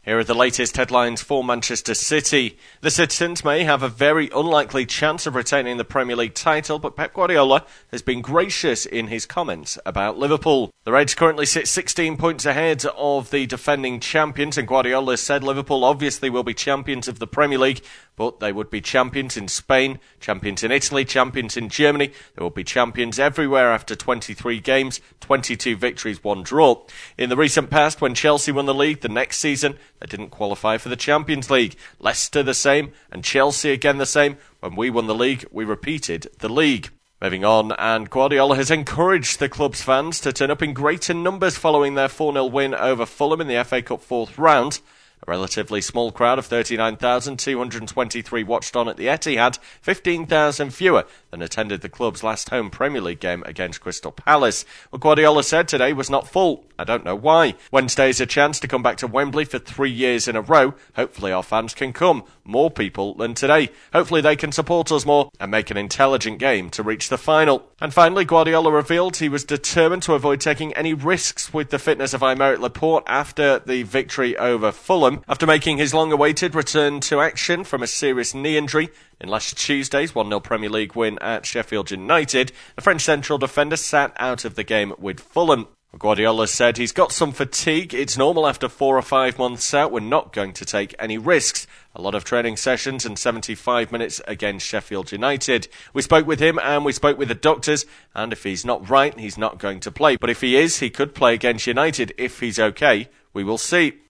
Here are the latest headlines for Manchester City. The Citizens may have a very unlikely chance of retaining the Premier League title, but Pep Guardiola has been gracious in his comments about Liverpool. The Reds currently sit 16 points ahead of the defending champions, and Guardiola said Liverpool obviously will be champions of the Premier League, but they would be champions in Spain, champions in Italy, champions in Germany. They will be champions everywhere after 23 games, 22 victories, 1 draw. In the recent past, when Chelsea won the league, the next season they didn't qualify for the Champions League. Leicester the same, and Chelsea again the same. When we won the league, we repeated the league. Moving on, and Guardiola has encouraged the club's fans to turn up in greater numbers following their 4-0 win over Fulham in the FA Cup 4th round. A relatively small crowd of 39,223 watched on at the Etihad, 15,000 fewer than attended the club's last home Premier League game against Crystal Palace. What Guardiola said today was not full. I don't know why. Wednesday is a chance to come back to Wembley for 3 years in a row. Hopefully our fans can come. More people than today. Hopefully they can support us more and make an intelligent game to reach the final. And finally, Guardiola revealed he was determined to avoid taking any risks with the fitness of Aymeric Laporte after the victory over Fulham, after making his long-awaited return to action from a serious knee injury in last Tuesday's 1-0 Premier League win at Sheffield United. The French central defender sat out of the game with Fulham. Guardiola said he's got some fatigue. It's normal after 4 or 5 months out. We're not going to take any risks. A lot of training sessions and 75 minutes against Sheffield United. We spoke with him and we spoke with the doctors, and if he's not right, he's not going to play. But if he is, he could play against United. If he's okay, we will see.